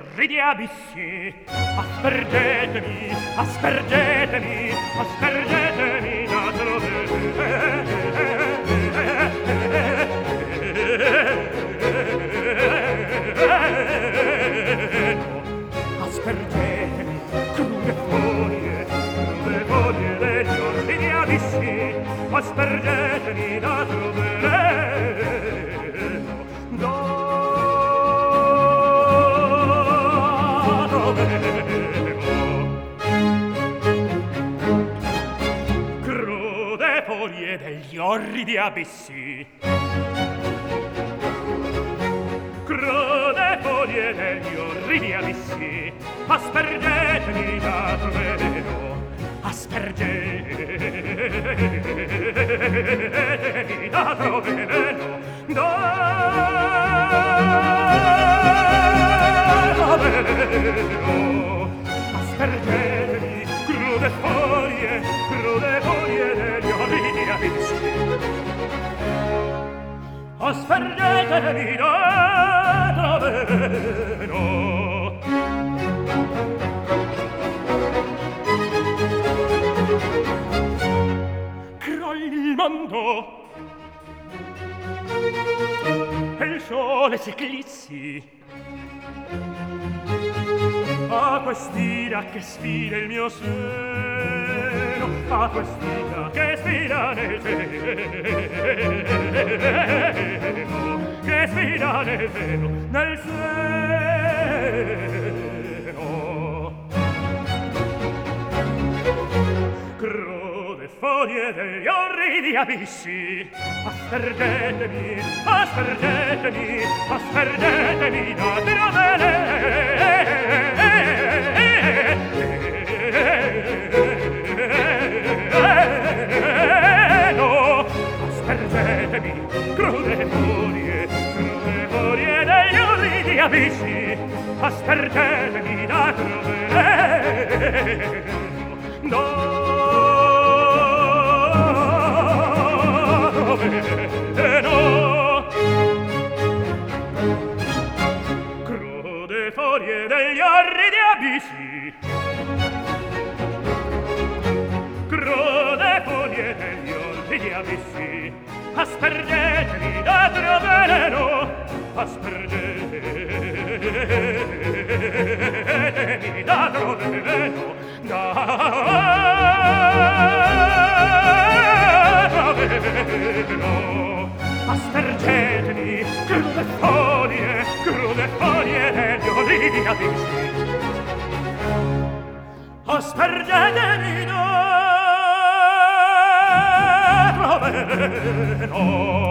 orridi abissi. Aspergetemi, aspergetemi, aspergetemi da aspergetemi, crude foglie degli orridi abissi. Aspergetemi da crude foglie degli orridi abissi. Crude foglie degli orridi abissi. Aspergetemi da veleno. Aspergetemi da veleno. Da veleno. Aspergetemi, crude foglie degli orridi abissi. Aspergetemi da veleno. Crolli il mondo e il sole s'eclissi a quest'ira che sfida il mio seno, a quest'ira che sfida nel seno, che sfida nel seno, nel seno. Crude foglie degli orridi abissi. Aspergetemi, aspergetemi, aspergetemi da veleno. Aspergetemi, crude foglie degli orridi abissi. Aspergetemi da veleno. Crude foglie degli orridi abissi. Crude foglie degli orridi abissi. Aspergetemi da veleno. Aspergetemi da veleno. Da veleno. Aspergetemi, crude foglie degli orridi abissi. Aspergetemi da veleno.